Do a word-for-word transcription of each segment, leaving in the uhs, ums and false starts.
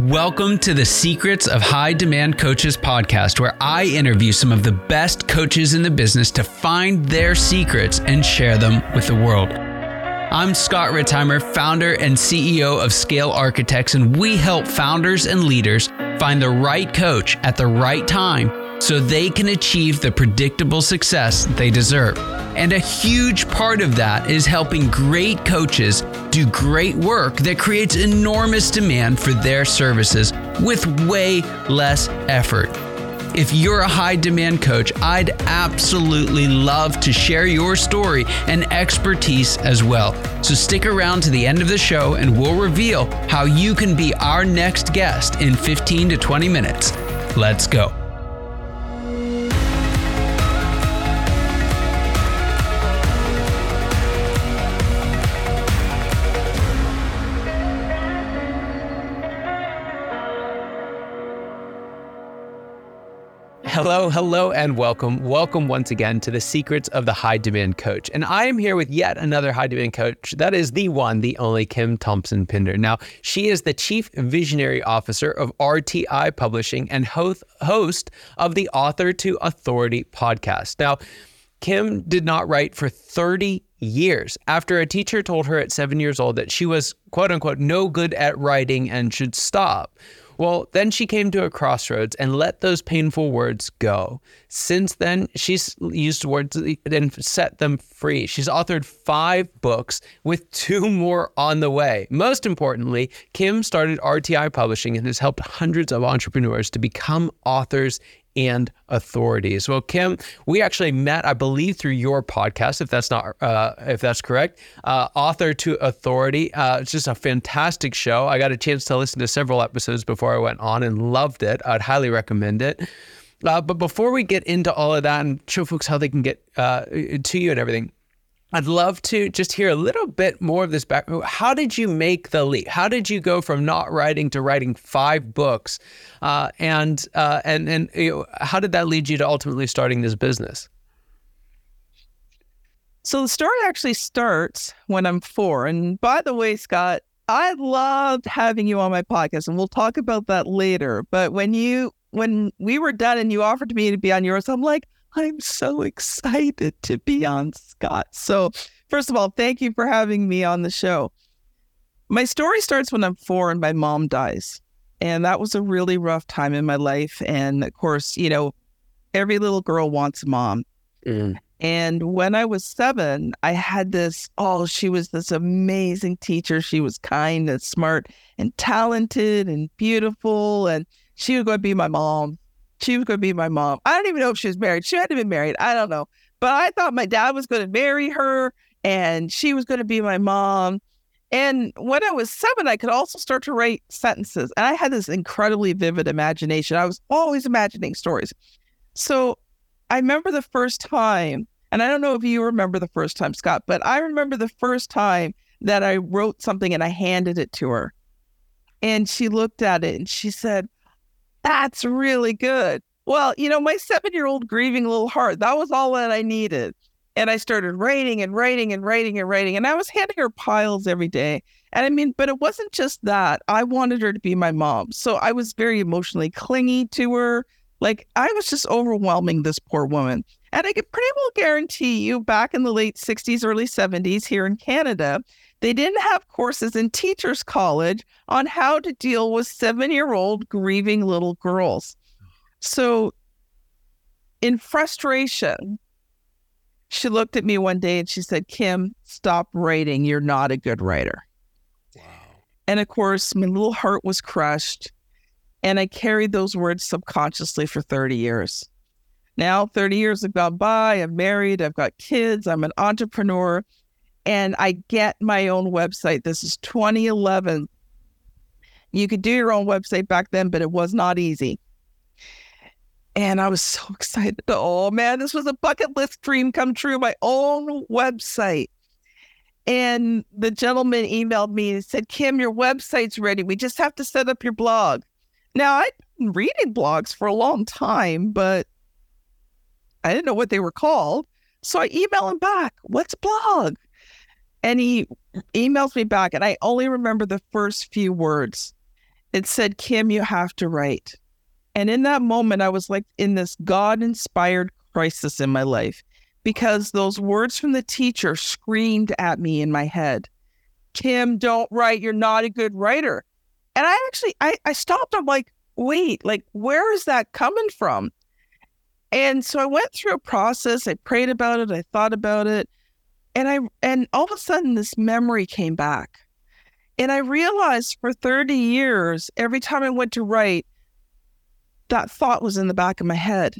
Welcome to the Secrets of High Demand Coaches podcast, where I interview some of the best coaches in the business to find their secrets and share them with the world. I'm Scott Ritzheimer, founder and C E O of Scale Architects, and we help founders and leaders find the right coach at the right time so they can achieve the predictable success they deserve. And a huge part of that is helping great coaches do great work that creates enormous demand for their services with way less effort. If you're a high demand coach, I'd absolutely love to share your story and expertise as well. So stick around to the end of the show and we'll reveal how you can be our next guest in fifteen to twenty minutes. Let's go. Hello, hello, and welcome. Welcome once again to the Secrets of the High Demand Coach. And I am here with yet another high demand coach. That is the one, the only Kim Thompson Pinder. Now, she is the Chief Visionary Officer of R T I Publishing and host, host of the Author to Authority podcast. Now, Kim did not write for thirty years after a teacher told her at seven years old that she was, quote unquote, no good at writing and should stop. Well, then she came to a crossroads and let those painful words go. Since then, she's used words and set them free. She's authored five books with two more on the way. Most importantly, Kim started R T I Publishing and has helped hundreds of entrepreneurs to become authors and authorities. Well, Kim, we actually met, I believe, through your podcast, if that's not, uh, if that's correct, uh, Author to Authority. Uh, it's just a fantastic show. I got a chance to listen to several episodes before I went on and loved it. I'd highly recommend it. Uh, but before we get into all of that and show folks how they can get uh, to you and everything, I'd love to just hear a little bit more of this back. How did you make the leap? How did you go from not writing to writing five books? Uh, and uh, and and you know, how did that lead you to ultimately starting this business? So the story actually starts when I'm four. And by the way, Scott, I loved having you on my podcast, and we'll talk about that later. But when you when we were done and you offered me to be on yours, I'm like, I'm so excited to be on Scott. So first of all, thank you for having me on the show. My story starts when I'm four and my mom dies. And that was a really rough time in my life. And of course, you know, every little girl wants a mom. Mm. And when I was seven, I had this, oh, she was this amazing teacher. She was kind and smart and talented and beautiful. And she was going to be my mom. She was going to be my mom. I don't even know if she was married. She had to be married. I don't know. But I thought my dad was going to marry her and she was going to be my mom. And when I was seven, I could also start to write sentences. And I had this incredibly vivid imagination. I was always imagining stories. So I remember the first time, and I don't know if you remember the first time, Scott, but I remember the first time that I wrote something and I handed it to her. And she looked at it and she said, "That's really good." Well, you know, my seven-year-old grieving little heart, that was all that I needed. And I started writing and writing and writing and writing. And I was handing her piles every day. And I mean, but it wasn't just that. I wanted her to be my mom. So I was very emotionally clingy to her. Like, I was just overwhelming this poor woman. And I could pretty well guarantee you, back in the late sixties, early seventies here in Canada, they didn't have courses in teachers' college on how to deal with seven-year-old grieving little girls. So in frustration, she looked at me one day and she said, "Kim, stop writing. You're not a good writer." Wow. And of course, my little heart was crushed. And I carried those words subconsciously for thirty years. Now, thirty years have gone by. I'm married. I've got kids. I'm an entrepreneur. And I get my own website. This is twenty eleven. You could do your own website back then, but it was not easy. And I was so excited. Oh, man, this was a bucket list dream come true, my own website. And the gentleman emailed me and said, "Kim, your website's ready. We just have to set up your blog." Now, I'd been reading blogs for a long time, but I didn't know what they were called. So I email him back, "What's a blog?" And he emails me back, and I only remember the first few words. It said, Kim, you have to write. And in that moment, I was like in this God-inspired crisis in my life because those words from the teacher screamed at me in my head. Kim, don't write. You're not a good writer. And I actually, I, I stopped. I'm like, wait, like, where is that coming from? And so I went through a process. I prayed about it. I thought about it. And I, and all of a sudden this memory came back. And I realized for thirty years, every time I went to write, that thought was in the back of my head.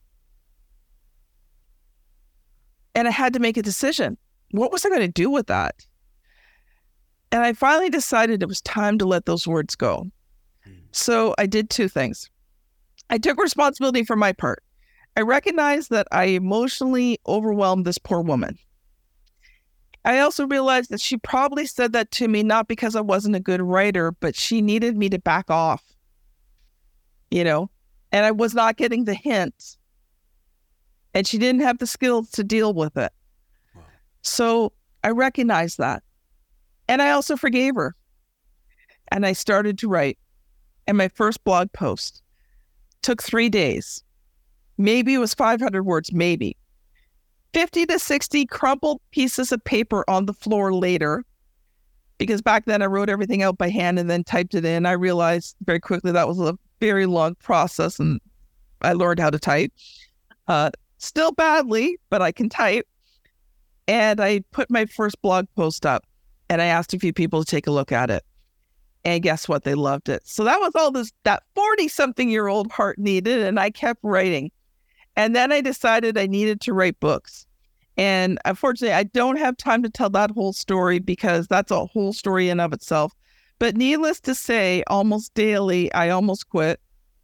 And I had to make a decision. What was I going to do with that? And I finally decided it was time to let those words go. So I did two things. I took responsibility for my part. I recognized that I emotionally overwhelmed this poor woman. I also realized that she probably said that to me not because I wasn't a good writer, but she needed me to back off, you know, and I was not getting the hint. And she didn't have the skills to deal with it. Wow. So I recognized that. And I also forgave her. And I started to write. And my first blog post took three days. Maybe it was five hundred words, maybe. fifty to sixty crumpled pieces of paper on the floor later, because back then I wrote everything out by hand and then typed it in. I realized very quickly that was a very long process, and I learned how to type. Uh, still badly, but I can type. And I put my first blog post up, and I asked a few people to take a look at it. And guess what? They loved it. So that was all this that forty-something-year-old heart needed, and I kept writing. And then I decided I needed to write books. And unfortunately, I don't have time to tell that whole story because that's a whole story in of itself. But needless to say, almost daily, I almost quit.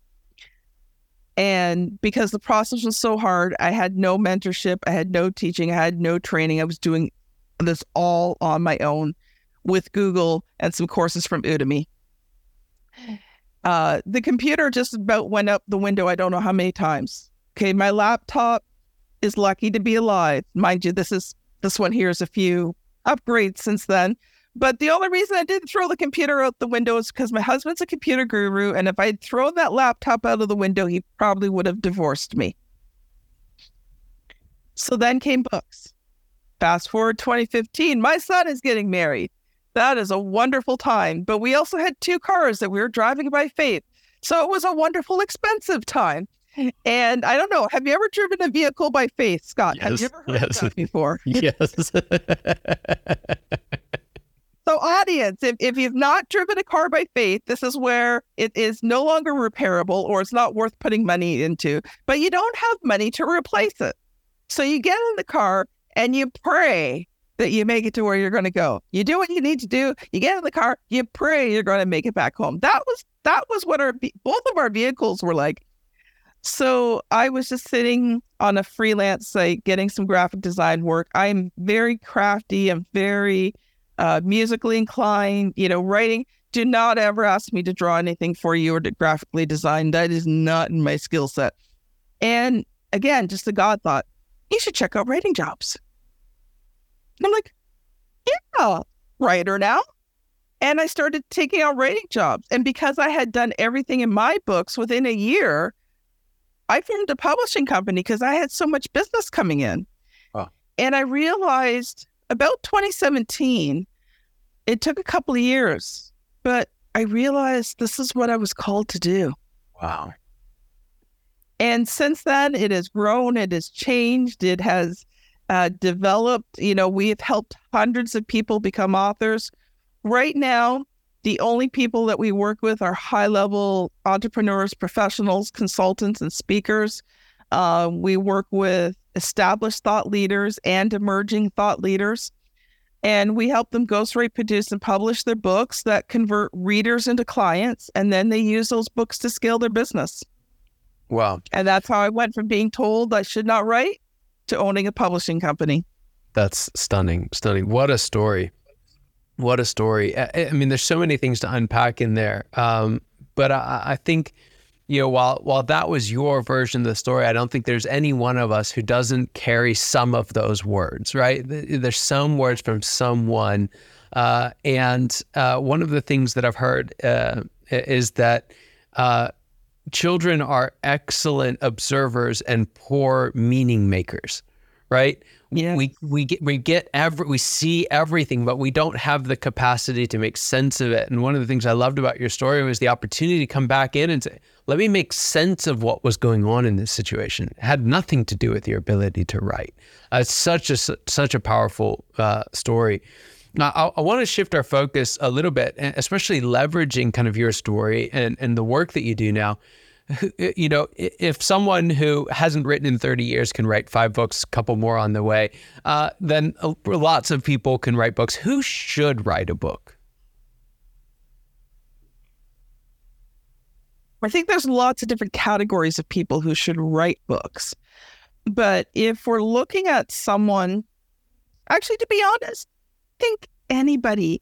And because the process was so hard, I had no mentorship, I had no teaching, I had no training. I was doing this all on my own with Google and some courses from Udemy. Uh, the computer just about went out the window, I don't know how many times. Okay, my laptop is lucky to be alive. Mind you, this is this one here is a few upgrades since then. But the only reason I didn't throw the computer out the window is because my husband's a computer guru, and if I'd thrown that laptop out of the window, he probably would have divorced me. So then came books. Fast forward twenty fifteen, my son is getting married. That is a wonderful time. But we also had two cars that we were driving by faith. So it was a wonderful, expensive time. And I don't know, have you ever driven a vehicle by faith, Scott? Yes, have you ever heard yes. of that before? Yes. So audience, if, if you've not driven a car by faith, this is where it is no longer repairable or it's not worth putting money into, but you don't have money to replace it. So you get in the car and you pray that you make it to where you're going to go. You do what you need to do. You get in the car, you pray you're going to make it back home. That was that was what our both of our vehicles were like. So I was just sitting on a freelance site getting some graphic design work. I'm very crafty. I'm very uh, musically inclined, you know, writing. Do not ever ask me to draw anything for you or to graphically design. That is not in my skill set. And again, just a God thought, you should check out writing jobs. And I'm like, yeah, writer now. And I started taking out writing jobs. And because I had done everything in my books within a year, I formed a publishing company because I had so much business coming in. Wow. And I realized about twenty seventeen, it took a couple of years, but I realized this is what I was called to do. Wow. And since then, it has grown, it has changed, it has uh, developed. You know, we have helped hundreds of people become authors. Right now, the only people that we work with are high-level entrepreneurs, professionals, consultants, and speakers. Uh, we work with established thought leaders and emerging thought leaders. And we help them ghostwrite, produce, and publish their books that convert readers into clients. And then they use those books to scale their business. Wow. And that's how I went from being told I should not write to owning a publishing company. That's stunning. Stunning. What a story. What a story. I, I mean, there's so many things to unpack in there. Um, but I, I think, you know, while while that was your version of the story, I don't think there's any one of us who doesn't carry some of those words, right? There's some words from someone. Uh, and uh, one of the things that I've heard uh, i- is that uh, children are excellent observers and poor meaning makers, right? Yeah. We we get we get every we see everything, but we don't have the capacity to make sense of it. And one of the things I loved about your story was the opportunity to come back in and say, "Let me make sense of what was going on in this situation." It had nothing to do with your ability to write. Uh, it's such a such a powerful uh, story. Now, I, I want to shift our focus a little bit, and especially leveraging kind of your story and and the work that you do now. You know, if someone who hasn't written in thirty years can write five books, a couple more on the way, uh, then lots of people can write books. Who should write a book? I think there's lots of different categories of people who should write books. But if we're looking at someone, actually, to be honest, I think anybody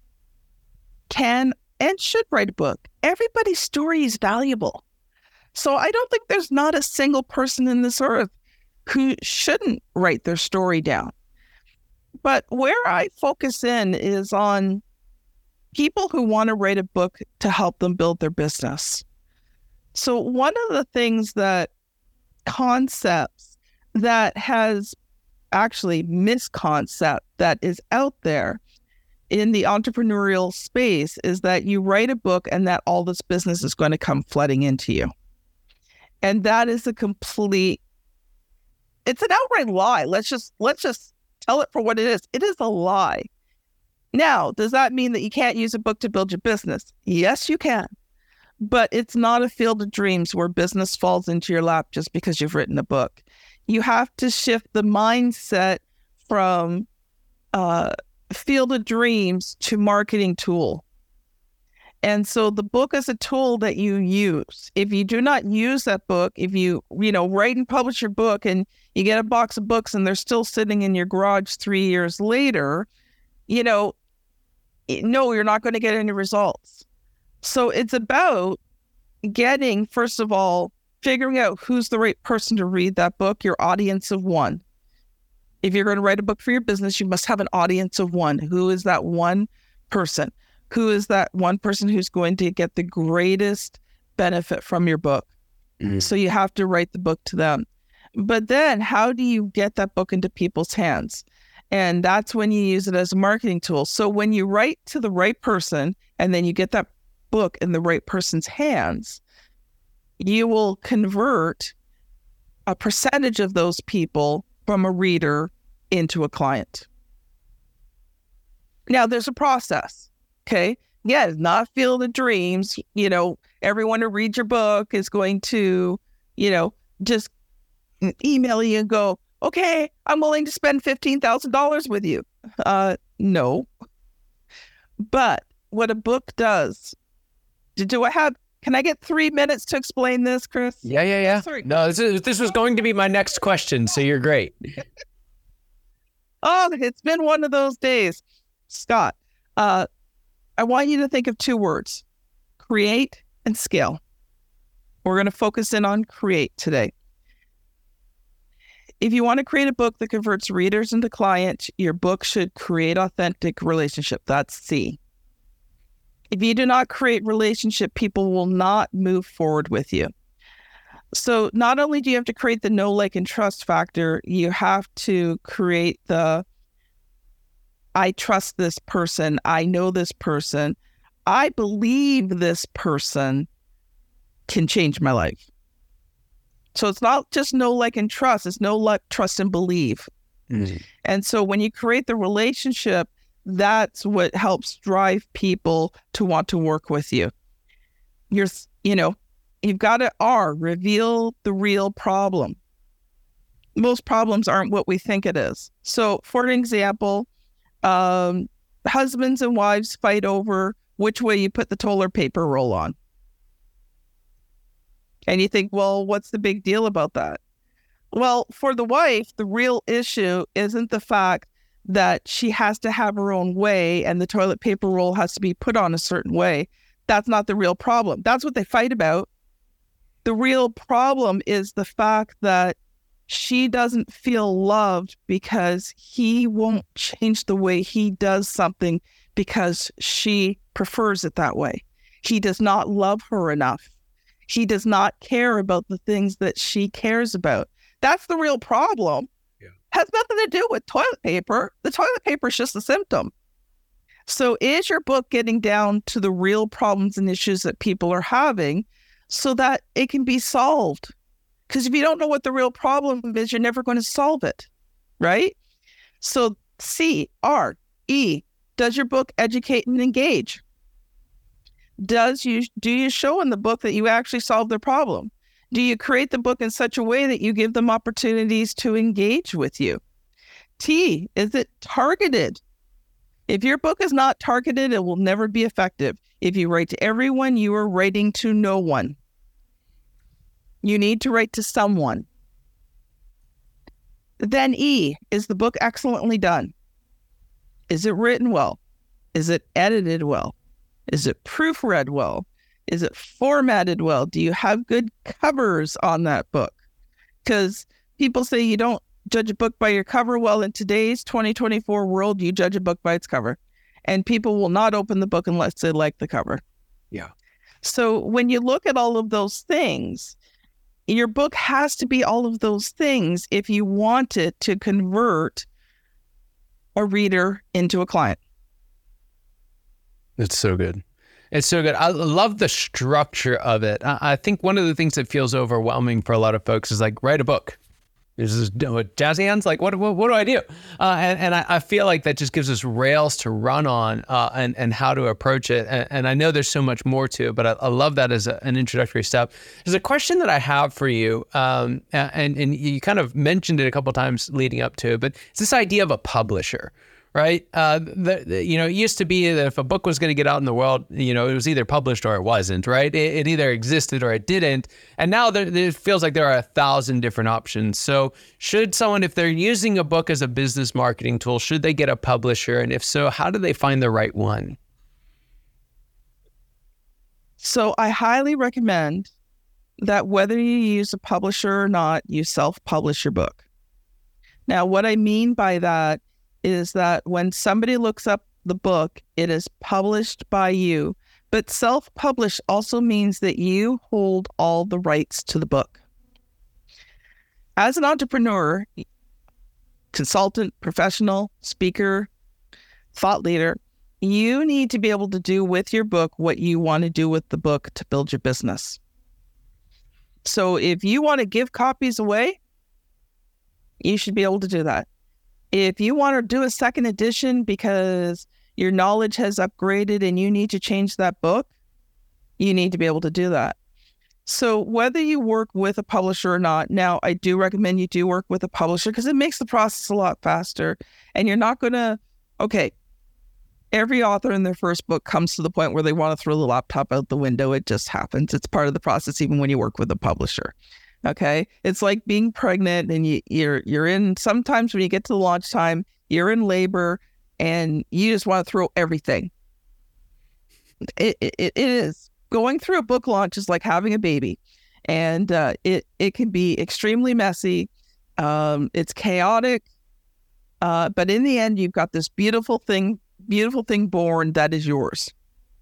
can and should write a book. Everybody's story is valuable. So I don't think there's not a single person in this earth who shouldn't write their story down. But where I focus in is on people who want to write a book to help them build their business. So one of the things that concepts that has actually misconcept that is out there in the entrepreneurial space is that you write a book and that all this business is going to come flooding into you. And that is a complete, it's an outright lie. Let's just, let's just tell it for what it is. It is a lie. Now, does that mean that you can't use a book to build your business? Yes, you can. But it's not a field of dreams where business falls into your lap just because you've written a book. You have to shift the mindset from uh, field of dreams to marketing tool. And so the book is a tool that you use. If you do not use that book, if you, you know, write and publish your book and you get a box of books and they're still sitting in your garage three years later, you know, no, you're not going to get any results. So it's about getting, first of all, figuring out who's the right person to read that book, your audience of one. If you're going to write a book for your business, you must have an audience of one. Who is that one person? Who is that one person who's going to get the greatest benefit from your book? Mm-hmm. So you have to write the book to them. But then how do you get that book into people's hands? And that's when you use it as a marketing tool. So when you write to the right person and then you get that book in the right person's hands, you will convert a percentage of those people from a reader into a client. Now, there's a process. Okay. Yeah, it's not Field of Dreams. You know, everyone who reads your book is going to, you know, just email you and go, okay, I'm willing to spend fifteen thousand dollars with you. Uh, no. But what a book does, do I have, can I get three minutes to explain this, Chris? Yeah, yeah, yeah. Sorry. No, this, is, this was going to be my next question, so you're great. Oh, it's been one of those days. Scott, uh, I want you to think of two words, create and scale. We're going to focus in on create today. If you want to create a book that converts readers into clients, your book should create authentic relationship. That's C. If you do not create relationship, people will not move forward with you. So not only do you have to create the know, like, and trust factor, you have to create the I trust this person. I know this person. I believe this person can change my life. So it's not just know, like, and trust. It's know, like, trust, and believe. Mm-hmm. And so when you create the relationship, that's what helps drive people to want to work with you. You're, you know, you've got to R, reveal the real problem. Most problems aren't what we think it is. So for an example, um, husbands and wives fight over which way you put the toilet paper roll on. And you think, well, what's the big deal about that? Well, for the wife, the real issue isn't the fact that she has to have her own way and the toilet paper roll has to be put on a certain way. That's not the real problem. That's what they fight about. The real problem is the fact that she doesn't feel loved because he won't change the way he does something because she prefers it that way. He does not love her enough. He does not care about the things that she cares about. That's the real problem. Yeah. Has nothing to do with toilet paper. The toilet paper is just a symptom. So is your book getting down to the real problems and issues that people are having so that it can be solved? Because if you don't know what the real problem is, you're never going to solve it, right? So C, R, E, does your book educate and engage? Does you do you show in the book that you actually solve their problem? Do you create the book in such a way that you give them opportunities to engage with you? T, is it targeted? If your book is not targeted, it will never be effective. If you write to everyone, you are writing to no one. You need to write to someone. Then E, is the book excellently done? Is it written well? Is it edited well? Is it proofread well? Is it formatted well? Do you have good covers on that book? Because people say you don't judge a book by your cover. Well, in today's twenty twenty-four world, you judge a book by its cover. And people will not open the book unless they like the cover. Yeah. So when you look at all of those things, your book has to be all of those things if you want it to convert a reader into a client. It's so good. It's so good. I love the structure of it. I think one of the things that feels overwhelming for a lot of folks is like, write a book. This is jazzy hands. Like, what, what, what do I do? Uh, and and I, I feel like that just gives us rails to run on uh, and, and how to approach it. And, and I know there's so much more to it, but I, I love that as a, an introductory step. There's a question that I have for you. Um, and, and you kind of mentioned it a couple of times leading up to it, but it's this idea of a publisher. Right. Uh, the, the, you know, it used to be that if a book was going to get out in the world, you know, it was either published or it wasn't. Right. It, it either existed or it didn't. And now there, it feels like there are a thousand different options. So should someone, if they're using a book as a business marketing tool, should they get a publisher? And if so, how do they find the right one? So I highly recommend that whether you use a publisher or not, you self-publish your book. Now, what I mean by that is that when somebody looks up the book, it is published by you. But self-publish also means that you hold all the rights to the book. As an entrepreneur, consultant, professional, speaker, thought leader, you need to be able to do with your book what you want to do with the book to build your business. So if you want to give copies away, you should be able to do that. If you want to do a second edition because your knowledge has upgraded and you need to change that book, you need to be able to do that. So whether you work with a publisher or not, now I do recommend you do work with a publisher because it makes the process a lot faster. And you're not going to, okay, every author in their first book comes to the point where they want to throw the laptop out the window. It just happens. It's part of the process even when you work with a publisher. Okay, it's like being pregnant and you, you're you're in, sometimes when you get to the launch time, you're in labor and you just want to throw everything. It, it, it is. Going through a book launch is like having a baby, and uh, it, it can be extremely messy. Um, it's chaotic, uh, but in the end, you've got this beautiful thing, beautiful thing born that is yours.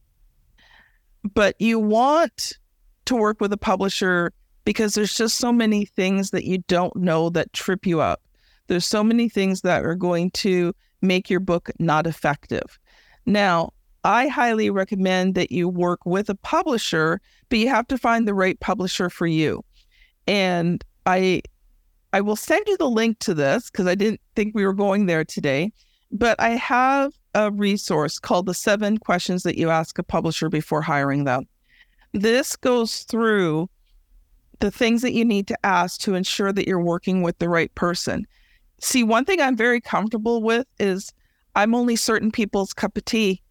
But you want to work with a publisher because there's just so many things that you don't know that trip you up. There's so many things that are going to make your book not effective. Now, I highly recommend that you work with a publisher, but you have to find the right publisher for you. And I I will send you the link to this because I didn't think we were going there today, but I have a resource called the seven questions that you ask a publisher before hiring them. This goes through the things that you need to ask to ensure that you're working with the right person. See, one thing I'm very comfortable with is I'm only certain people's cup of tea.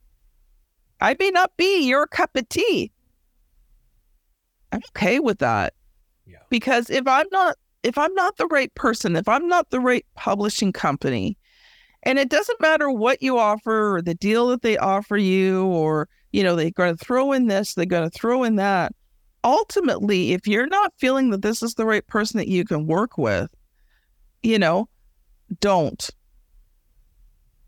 I may not be your cup of tea. I'm okay with that. Yeah. Because if I'm not, if I'm not the right person, if I'm not the right publishing company, and it doesn't matter what you offer or the deal that they offer you, or, you know, they're going to throw in this, they're going to throw in that. Ultimately, if you're not feeling that this is the right person that you can work with, you know, don't.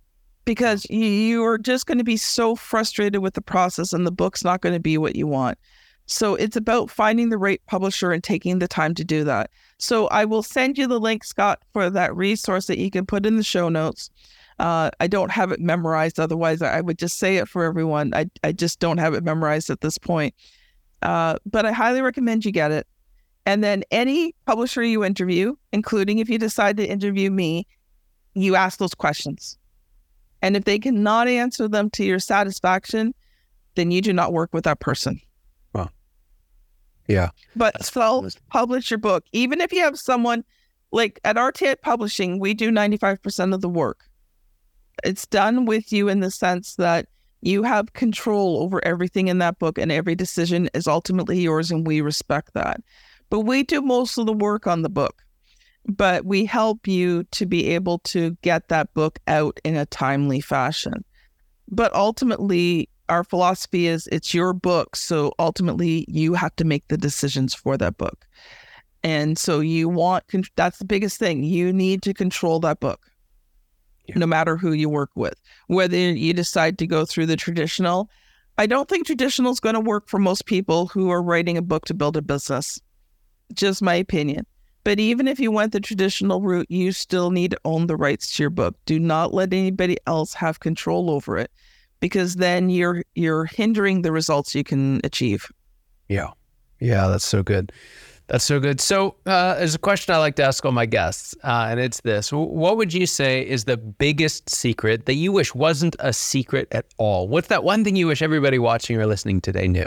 because you, you are just going to be so frustrated with the process and the book's not going to be what you want. So it's about finding the right publisher and taking the time to do that. So I will send you the link, Scott, for that resource that you can put in the show notes. Uh, I don't have it memorized. Otherwise, I would just say it for everyone. I, I just don't have it memorized at this point. Uh, but I highly recommend you get it. And then any publisher you interview, including if you decide to interview me, you ask those questions. And if they cannot answer them to your satisfaction, then you do not work with that person. Wow. Yeah. But self-publish your book. Even if you have someone, like at R T I Publishing, we do ninety-five percent of the work. It's done with you in the sense that you have control over everything in that book and every decision is ultimately yours, and we respect that. But we do most of the work on the book. But we help you to be able to get that book out in a timely fashion. But ultimately, our philosophy is it's your book. So ultimately, you have to make the decisions for that book. And so you want, that's the biggest thing. You need to control that book, yeah. No matter who you work with. Whether you decide to go through the traditional, I don't think traditional is going to work for most people who are writing a book to build a business. Just my opinion. But even if you went the traditional route, you still need to own the rights to your book. Do not let anybody else have control over it, because then you're you're hindering the results you can achieve. Yeah. Yeah, that's so good. That's so good. So uh, there's a question I like to ask all my guests, uh, and it's this. What would you say is the biggest secret that you wish wasn't a secret at all? What's that one thing you wish everybody watching or listening today knew?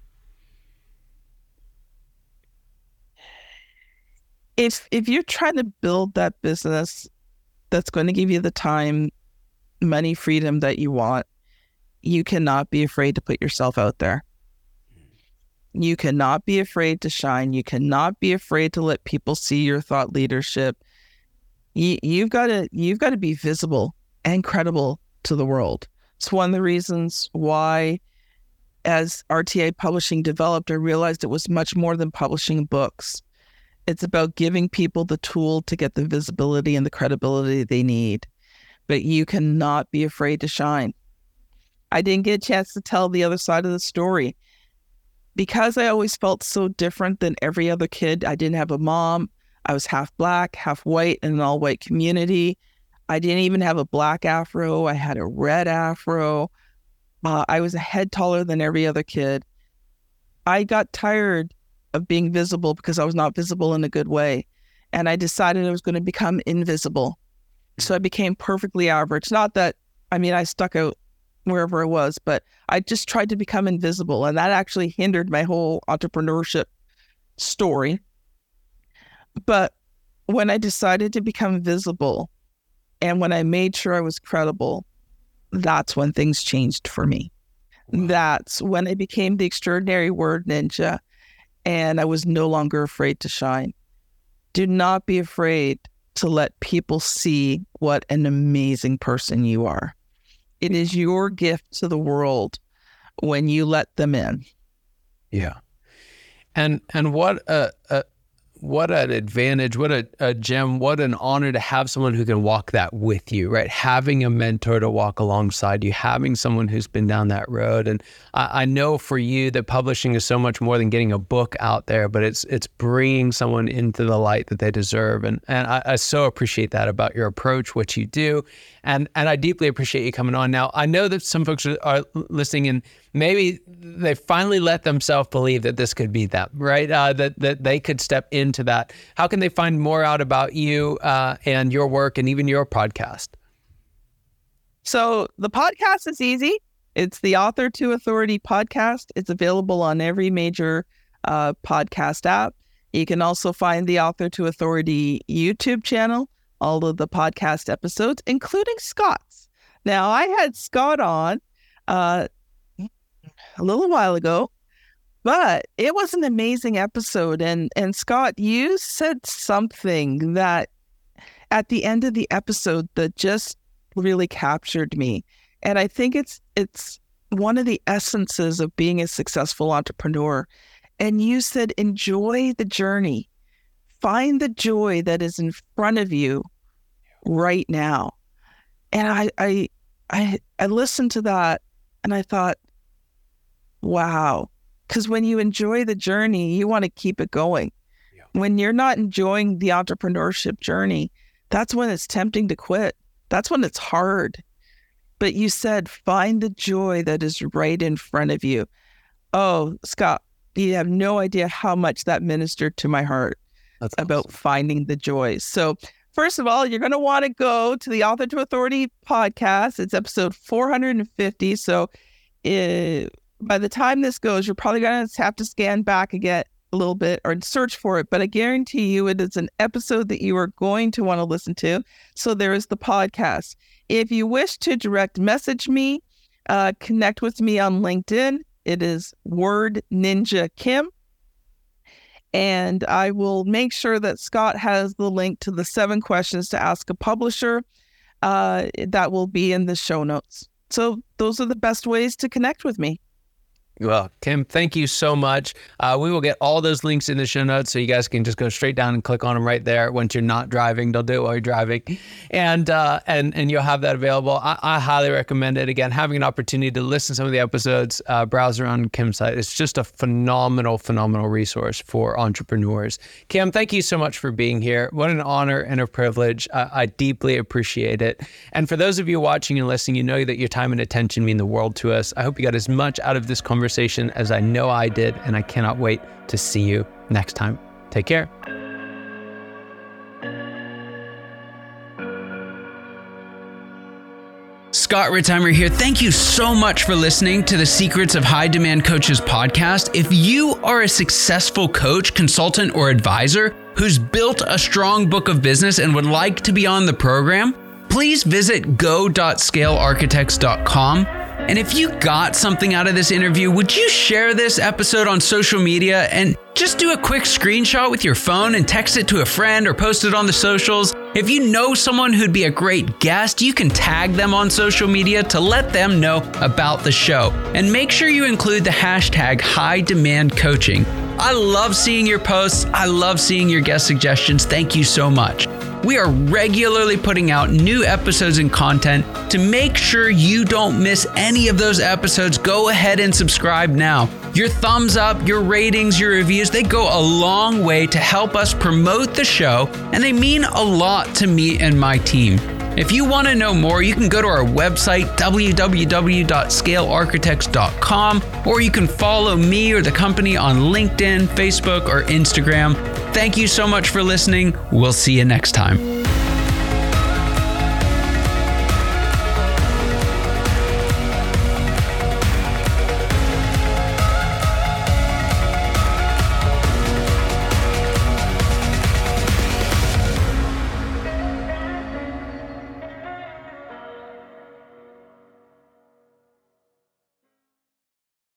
If if you're trying to build that business that's going to give you the time, money, freedom that you want, you cannot be afraid to put yourself out there. You cannot be afraid to shine. You cannot be afraid to let people see your thought leadership. You, you've got to you've got to be visible and credible to the world. It's one of the reasons why, as R T I Publishing developed, I realized it was much more than publishing books. It's about giving people the tool to get the visibility and the credibility they need. But you cannot be afraid to shine. I didn't get a chance to tell the other side of the story. Because I always felt so different than every other kid. I didn't have a mom. I was half black, half white in an all-white community. I didn't even have a black afro. I had a red afro. Uh, I was a head taller than every other kid. I got tired of being visible because I was not visible in a good way. And I decided I was going to become invisible. So I became perfectly average. Not that, I mean, I stuck out wherever I was, but I just tried to become invisible. And that actually hindered my whole entrepreneurship story. But when I decided to become visible and when I made sure I was credible, that's when things changed for me. Wow. That's when I became the extraordinary word ninja. And I was no longer afraid to shine. Do not be afraid to let people see what an amazing person you are. It is your gift to the world when you let them in. Yeah. And and what a, a what an advantage, what a, a gem, what an honor to have someone who can walk that with you, right? Having a mentor to walk alongside you, having someone who's been down that road. And I, I know for you that publishing is so much more than getting a book out there, but it's it's bringing someone into the light that they deserve. And and I, I so appreciate that about your approach, what you do. And and I deeply appreciate you coming on. Now, I know that some folks are, are listening and maybe they finally let themselves believe that this could be them, right? Uh, that that they could step into that. How can they find more out about you uh, and your work and even your podcast? So the podcast is easy. It's the Author to Authority podcast. It's available on every major uh, podcast app. You can also find the Author to Authority YouTube channel, all of the podcast episodes, including Scott's. Now, I had Scott on uh, a little while ago, but it was an amazing episode. And, and Scott, you said something that at the end of the episode that just really captured me. And I think it's it's one of the essences of being a successful entrepreneur. And you said, enjoy the journey. Find the joy that is in front of you right now. And I, I I I listened to that and I thought, wow, because when you enjoy the journey, you want to keep it going. Yeah. When you're not enjoying the entrepreneurship journey, that's when it's tempting to quit. That's when it's hard. But you said, find the joy that is right in front of you. Oh, Scott, you have no idea how much that ministered to my heart. That's about awesome. Finding the joy. So first of all, you're going to want to go to the Author to Authority podcast. It's episode four hundred fifty. So it, by the time this goes, you're probably going to have to scan back again a little bit or search for it. But I guarantee you it is an episode that you are going to want to listen to. So there is the podcast. If you wish to direct message me, uh, connect with me on LinkedIn. It is Word Ninja Kim. And I will make sure that Scott has the link to the seven questions to ask a publisher. Uh, that will be in the show notes. So those are the best ways to connect with me. Well, Kim, thank you so much. Uh, we will get all those links in the show notes so you guys can just go straight down and click on them right there. Once you're not driving, don't do it while you're driving. And uh, and and you'll have that available. I, I highly recommend it. Again, having an opportunity to listen to some of the episodes, uh, browse around Kim's site. It's just a phenomenal, phenomenal resource for entrepreneurs. Kim, thank you so much for being here. What an honor and a privilege. I, I deeply appreciate it. And for those of you watching and listening, you know that your time and attention mean the world to us. I hope you got as much out of this conversation Conversation as I know I did, and I cannot wait to see you next time. Take care. Scott Ritzheimer here. Thank you so much for listening to the Secrets of High Demand Coaches podcast. If you are a successful coach, consultant, or advisor who's built a strong book of business and would like to be on the program, please visit go dot scale architects dot com. And if you got something out of this interview, would you share this episode on social media and just do a quick screenshot with your phone and text it to a friend or post it on the socials? If you know someone who'd be a great guest, you can tag them on social media to let them know about the show. And make sure you include the hashtag High Demand Coaching. I love seeing your posts. I love seeing your guest suggestions. Thank you so much. We are regularly putting out new episodes and content. To make sure you don't miss any of those episodes, go ahead and subscribe now. Your thumbs up, your ratings, your reviews, they go a long way to help us promote the show, and they mean a lot to me and my team. If you want to know more, you can go to our website, w w w dot scale architects dot com, or you can follow me or the company on LinkedIn, Facebook, or Instagram. Thank you so much for listening. We'll see you next time.